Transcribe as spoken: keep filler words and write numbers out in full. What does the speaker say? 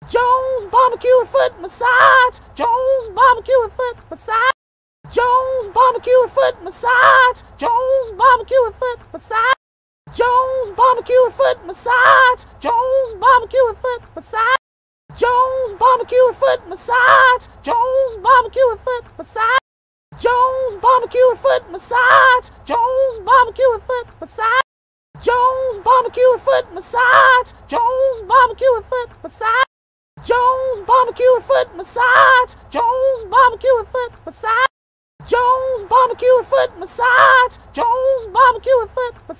Jones Barbecue and Foot Massage. Jones Barbecue and Foot Massage. Jones Barbecue and Foot Massage. Jones Barbecue and Foot Massage. Jones Barbecue and Foot Massage. Jones Barbecue and Foot Massage. Jones Barbecue and Foot Massage. Jones Barbecue and Foot Massage. Jones Barbecue and Foot Massage. Jones Barbecue and Foot Massage. Jones Barbecue and Foot Massage. Jones Barbecue and Foot Massage. Jones Barbecue and Foot Massage. Jones Barbecue and Foot Massage. Jones Barbecue and Foot Massage. Jones Barbecue and Foot Massage.